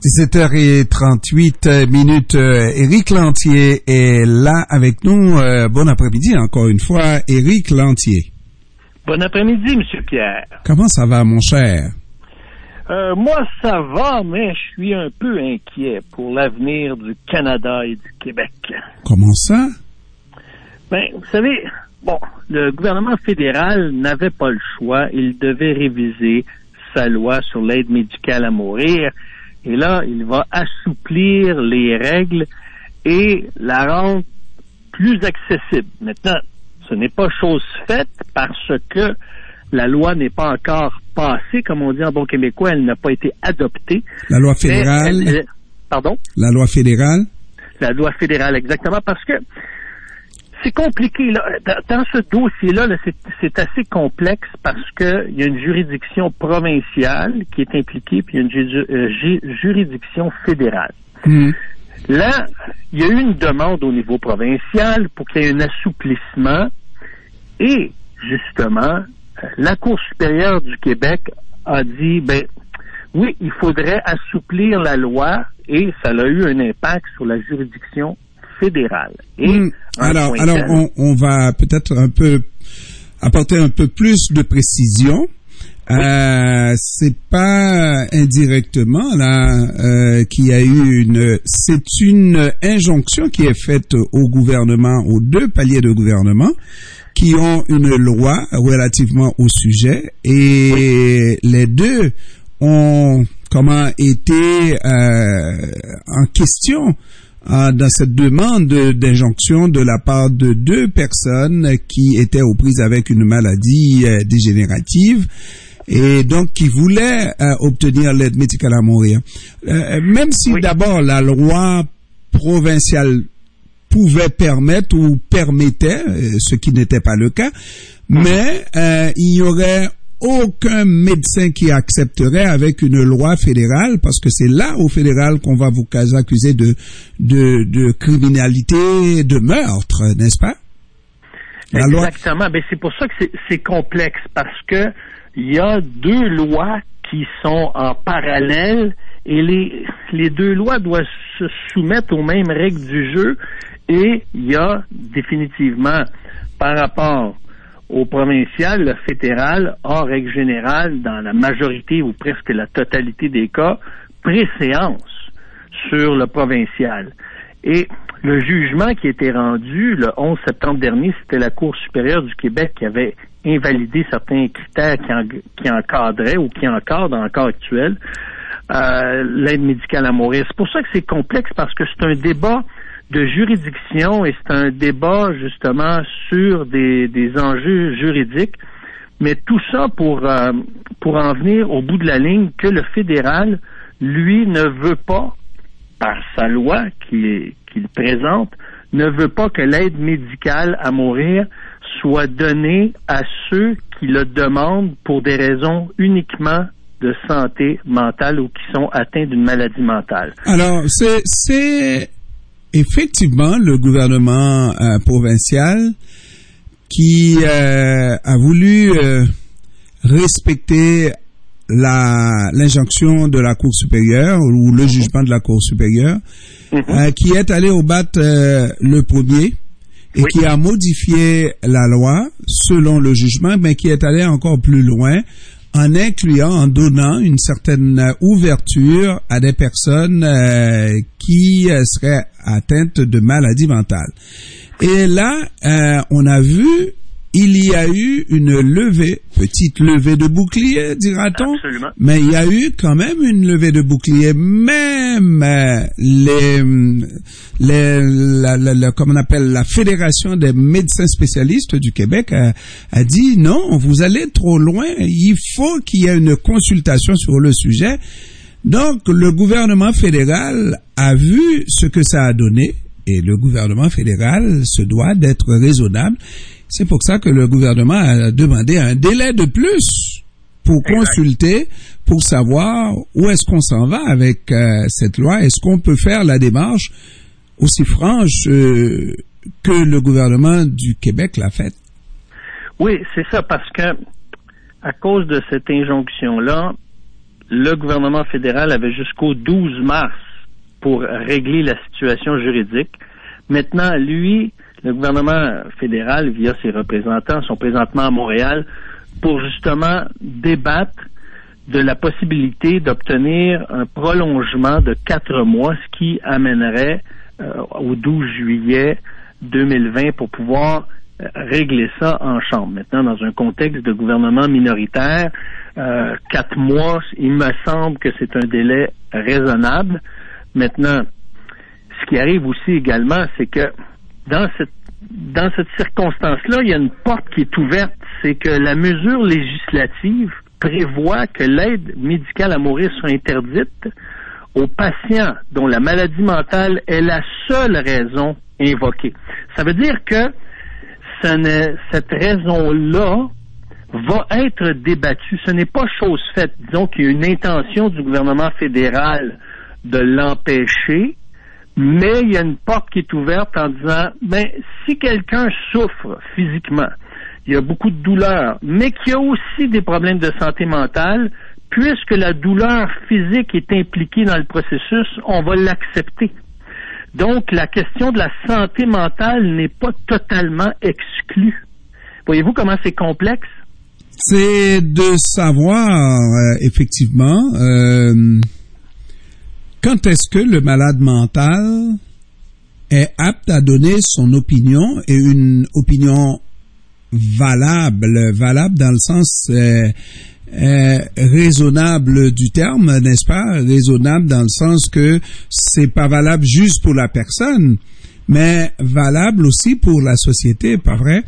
17h38. Éric Lantier est là avec nous. Bon après-midi encore une fois, Éric Lantier. Bon après-midi, M. Pierre. Comment ça va, mon cher? Moi, ça va, mais je suis un peu inquiet pour l'avenir du Canada et du Québec. Comment ça? Ben, vous savez, le gouvernement fédéral n'avait pas le choix. Il devait réviser sa loi sur l'aide médicale à mourir. Et là, il va assouplir les règles et la rendre plus accessible. Maintenant, ce n'est pas chose faite parce que la loi n'est pas encore passée, comme on dit en bon québécois, elle n'a pas été adoptée. La loi fédérale? Pardon? La loi fédérale? La loi fédérale, exactement, parce que c'est compliqué. Là. Dans ce dossier-là, c'est assez complexe parce que il y a une juridiction provinciale qui est impliquée, puis il y a une juridiction fédérale. Là, il y a eu une demande au niveau provincial pour qu'il y ait un assouplissement et, justement, la Cour supérieure du Québec a dit, oui, il faudrait assouplir la loi et ça a eu un impact sur la juridiction fédérale. Et alors, on va peut-être apporter un peu plus de précision. C'est pas indirectement là qu'il y a eu c'est une injonction qui est faite au gouvernement, aux deux paliers de gouvernement qui ont une loi relativement au sujet et les deux ont été en question dans cette demande d'injonction de la part de deux personnes qui étaient aux prises avec une maladie dégénérative et donc qui voulaient obtenir l'aide médicale à mourir. Même si d'abord la loi provinciale pouvait permettre ou permettait, ce qui n'était pas le cas, mais il n'y aurait aucun médecin qui accepterait avec une loi fédérale, parce que c'est là au fédéral qu'on va vous accuser de criminalité, de meurtre, n'est-ce pas? Exactement. C'est pour ça que c'est complexe, parce que il y a deux lois qui sont en parallèle et les deux lois doivent se soumettre aux mêmes règles du jeu et il y a définitivement, par rapport au provincial, le fédéral, en règle générale, dans la majorité ou presque la totalité des cas, préséance sur le provincial. Et le jugement qui a été rendu le 11 septembre dernier, c'était la Cour supérieure du Québec qui avait invalidé certains critères qui encadraient ou qui encadrent encore actuel l'aide médicale à mourir. C'est pour ça que c'est complexe, parce que c'est un débat de juridiction et c'est un débat justement sur des enjeux juridiques, mais tout ça pour en venir au bout de la ligne que le fédéral, lui, ne veut pas, par sa loi qu'il présente, ne veut pas que l'aide médicale à mourir soit donnée à ceux qui le demandent pour des raisons uniquement de santé mentale ou qui sont atteints d'une maladie mentale. Alors, c'est effectivement le gouvernement provincial qui a voulu respecter l'injonction de la Cour supérieure ou le jugement de la Cour supérieure, qui est allé au bat le premier et qui a modifié la loi selon le jugement, mais qui est allé encore plus loin en incluant, en donnant une certaine ouverture à des personnes qui seraient atteintes de maladies mentales. Et là, on a vu, il y a eu une petite levée de bouclier, dira-t-on. Absolument. Mais il y a eu quand même une levée de bouclier. Même comme on appelle la Fédération des médecins spécialistes du Québec a dit non, vous allez trop loin. Il faut qu'il y ait une consultation sur le sujet. Donc, le gouvernement fédéral a vu ce que ça a donné et le gouvernement fédéral se doit d'être raisonnable. C'est pour ça que le gouvernement a demandé un délai de plus pour consulter, pour savoir où est-ce qu'on s'en va avec cette loi. Est-ce qu'on peut faire la démarche aussi franche que le gouvernement du Québec l'a faite? Oui, c'est ça, parce que à cause de cette injonction-là, le gouvernement fédéral avait jusqu'au 12 mars pour régler la situation juridique. Maintenant, lui, le gouvernement fédéral, via ses représentants, sont présentement à Montréal pour justement débattre de la possibilité d'obtenir un prolongement de 4 mois, ce qui amènerait au 12 juillet 2020 pour pouvoir régler ça en chambre. Maintenant, dans un contexte de gouvernement minoritaire, 4 mois, il me semble que c'est un délai raisonnable. Maintenant, ce qui arrive aussi également, c'est que dans cette circonstance-là, il y a une porte qui est ouverte, c'est que la mesure législative prévoit que l'aide médicale à mourir soit interdite aux patients dont la maladie mentale est la seule raison invoquée. Ça veut dire que cette raison-là va être débattue. Ce n'est pas chose faite. Disons qu'il y a une intention du gouvernement fédéral de l'empêcher, mais il y a une porte qui est ouverte en disant, si quelqu'un souffre physiquement, il y a beaucoup de douleurs, mais qu'il y a aussi des problèmes de santé mentale, puisque la douleur physique est impliquée dans le processus, on va l'accepter. Donc, la question de la santé mentale n'est pas totalement exclue. Voyez-vous comment c'est complexe? C'est de savoir, effectivement, quand est-ce que le malade mental est apte à donner son opinion, et une opinion valable dans le sens raisonnable du terme, n'est-ce pas? Raisonnable dans le sens que c'est pas valable juste pour la personne, mais valable aussi pour la société, pas vrai?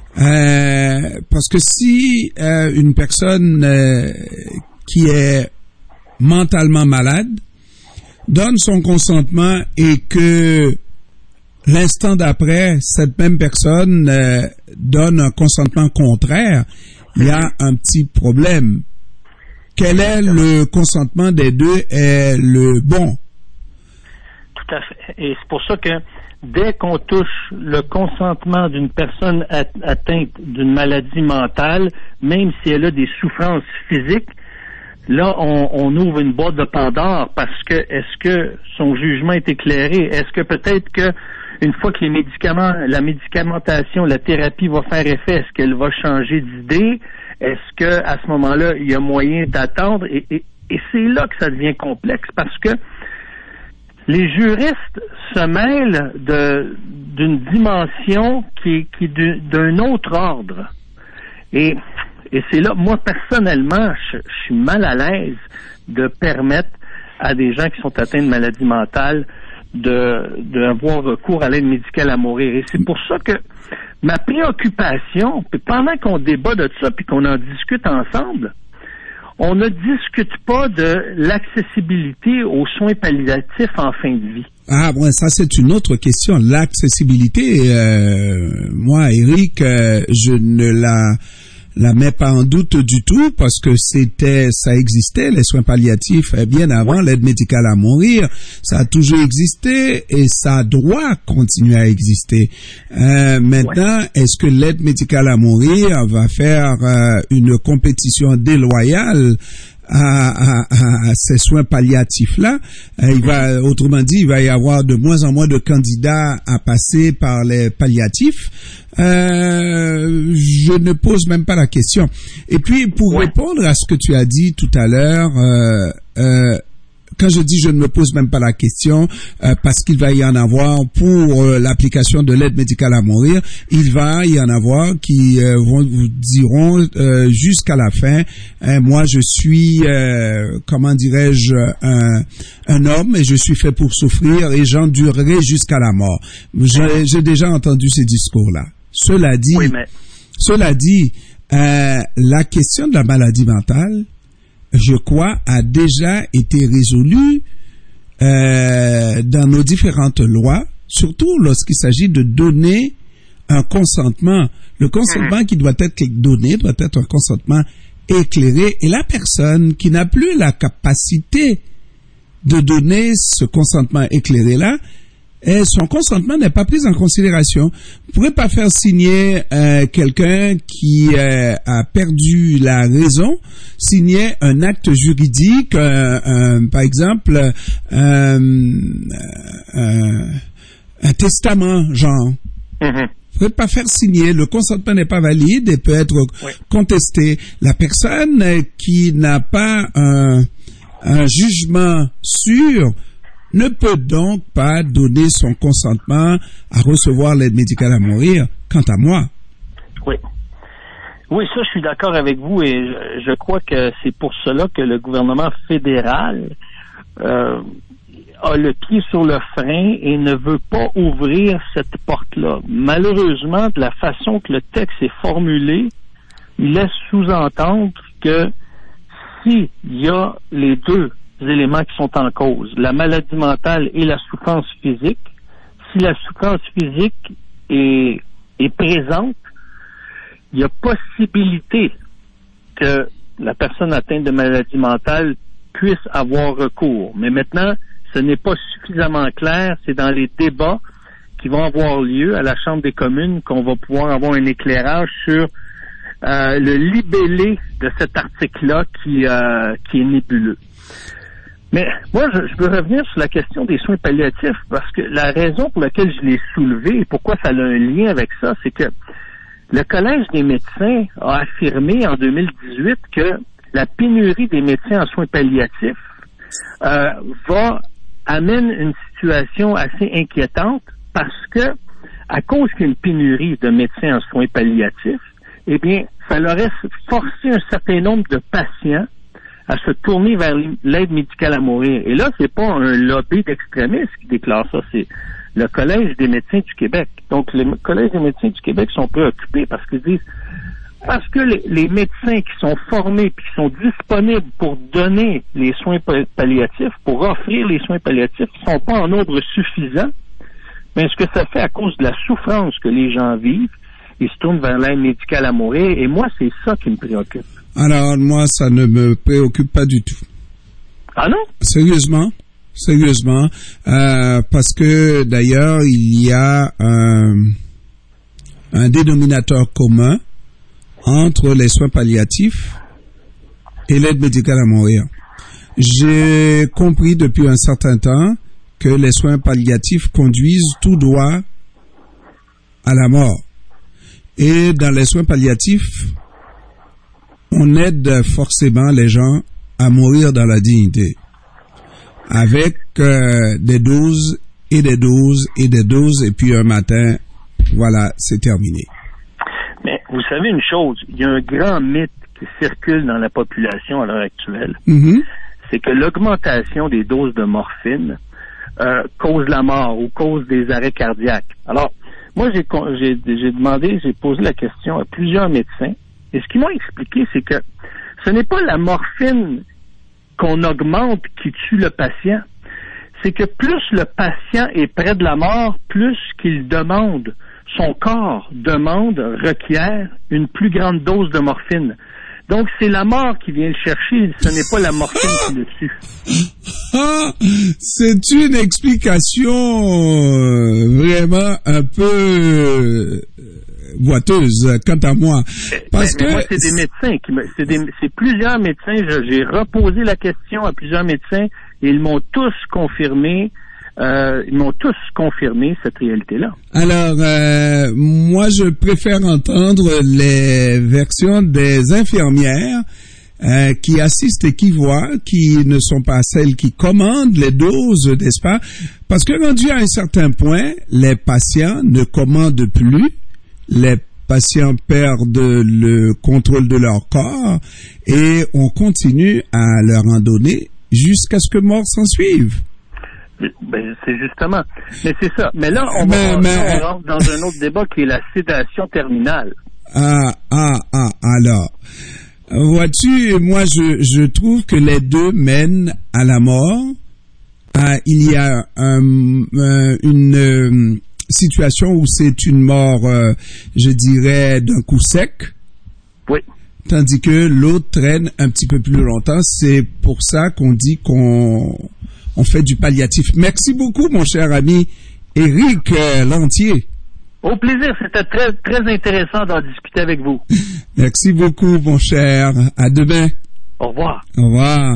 Parce que si une personne qui est mentalement malade donne son consentement et que l'instant d'après, cette même personne donne un consentement contraire, il y a un petit problème. Quel est le consentement des deux est le bon? Tout à fait. Et c'est pour ça que dès qu'on touche le consentement d'une personne atteinte d'une maladie mentale, même si elle a des souffrances physiques, là, on ouvre une boîte de Pandore parce que est-ce que son jugement est éclairé? Est-ce que peut-être que une fois que la médicamentation, la thérapie va faire effet, est-ce qu'elle va changer d'idée? Est-ce que à ce moment-là, il y a moyen d'attendre? Et c'est là que ça devient complexe parce que les juristes se mêlent d'une dimension qui est d'un autre ordre. Et c'est là, moi personnellement, je suis mal à l'aise de permettre à des gens qui sont atteints de maladies mentales d'avoir recours à l'aide médicale à mourir. Et c'est pour ça que ma préoccupation, pendant qu'on débat de ça puis qu'on en discute ensemble, on ne discute pas de l'accessibilité aux soins palliatifs en fin de vie. Ah, bon, ça c'est une autre question. L'accessibilité, moi, Éric, je ne la mets pas en doute du tout parce que ça existait, les soins palliatifs, bien avant l'aide médicale à mourir. Ça a toujours existé et ça doit continuer à exister. Maintenant, est-ce que l'aide médicale à mourir va faire une compétition déloyale à ces soins palliatifs-là? Autrement dit, il va y avoir de moins en moins de candidats à passer par les palliatifs. Je ne pose même pas la question. Et puis, pour répondre à ce que tu as dit tout à l'heure, quand je dis je ne me pose même pas la question, parce qu'il va y en avoir pour l'application de l'aide médicale à mourir, il va y en avoir qui vous diront jusqu'à la fin, moi je suis, comment dirais-je, un homme et je suis fait pour souffrir et j'endurerai jusqu'à la mort. J'ai déjà entendu ces discours-là. Cela dit, la question de la maladie mentale, je crois, a déjà été résolue dans nos différentes lois, surtout lorsqu'il s'agit de donner un consentement. Le consentement qui doit être donné doit être un consentement éclairé. Et la personne qui n'a plus la capacité de donner ce consentement éclairé-là, et son consentement n'est pas pris en considération. Vous pouvez pas faire signer quelqu'un qui a perdu la raison, signer un acte juridique, par exemple un testament, genre. Mm-hmm. Vous pouvez pas faire signer, le consentement n'est pas valide et peut être contesté. La personne qui n'a pas un jugement sûr ne peut donc pas donner son consentement à recevoir l'aide médicale à mourir, quant à moi. Oui. Oui, ça, je suis d'accord avec vous et je crois que c'est pour cela que le gouvernement fédéral a le pied sur le frein et ne veut pas ouvrir cette porte-là. Malheureusement, de la façon que le texte est formulé, il laisse sous-entendre que s'il y a les deux éléments qui sont en cause, la maladie mentale et la souffrance physique, si la souffrance physique est présente, il y a possibilité que la personne atteinte de maladie mentale puisse avoir recours. Mais maintenant, ce n'est pas suffisamment clair. C'est dans les débats qui vont avoir lieu à la Chambre des communes qu'on va pouvoir avoir un éclairage sur le libellé de cet article-là qui est nébuleux. Mais moi, je veux revenir sur la question des soins palliatifs parce que la raison pour laquelle je l'ai soulevé et pourquoi ça a un lien avec ça, c'est que le Collège des médecins a affirmé en 2018 que la pénurie des médecins en soins palliatifs amène une situation assez inquiétante parce que, à cause qu'il y a une pénurie de médecins en soins palliatifs, eh bien, ça leur a forcé un certain nombre de patients à se tourner vers l'aide médicale à mourir. Et là, c'est pas un lobby d'extrémistes qui déclare ça, c'est le Collège des médecins du Québec. Donc, le Collège des médecins du Québec sont préoccupés parce qu'ils disent parce que les médecins qui sont formés et qui sont disponibles pour donner les soins palliatifs, pour offrir les soins palliatifs, ne sont pas en nombre suffisant. Mais ce que ça fait à cause de la souffrance que les gens vivent, ils se tournent vers l'aide médicale à mourir. Et moi, c'est ça qui me préoccupe. Alors, moi, ça ne me préoccupe pas du tout. Ah non? Sérieusement, parce que d'ailleurs, il y a un dénominateur commun entre les soins palliatifs et l'aide médicale à mourir. J'ai compris depuis un certain temps que les soins palliatifs conduisent tout droit à la mort. Et dans les soins palliatifs, on aide forcément les gens à mourir dans la dignité, avec des doses et des doses et des doses, et puis un matin, voilà, c'est terminé. Mais vous savez une chose, il y a un grand mythe qui circule dans la population à l'heure actuelle. C'est que l'augmentation des doses de morphine cause la mort ou cause des arrêts cardiaques. Alors, moi, j'ai posé la question à plusieurs médecins, et ce qu'ils m'ont expliqué, c'est que ce n'est pas la morphine qu'on augmente qui tue le patient, c'est que plus le patient est près de la mort, plus qu'il demande, son corps requiert une plus grande dose de morphine. Donc, c'est la mort qui vient le chercher, ce n'est pas la morphine qui le tue. C'est une explication vraiment un peu boiteuse, quant à moi. Parce que moi, c'est des médecins c'est plusieurs médecins. J'ai reposé la question à plusieurs médecins et ils m'ont tous confirmé cette réalité-là. Alors, moi, je préfère entendre les versions des infirmières qui assistent et qui voient, qui ne sont pas celles qui commandent les doses, n'est-ce pas? Parce que rendu à un certain point, les patients ne commandent plus, les patients perdent le contrôle de leur corps et on continue à leur en donner jusqu'à ce que mort s'en suive. Ben, c'est justement. Mais c'est ça. Mais là, on rentre dans un autre débat qui est la sédation terminale. Alors. Vois-tu, moi, je trouve que les deux mènent à la mort. Il y a une situation où c'est une mort, je dirais, d'un coup sec. Oui. Tandis que l'autre traîne un petit peu plus longtemps. C'est pour ça qu'on dit qu'on fait du palliatif. Merci beaucoup, mon cher ami, Éric Lantier. Au plaisir, c'était très, très intéressant d'en discuter avec vous. Merci beaucoup, mon cher. À demain. Au revoir. Au revoir.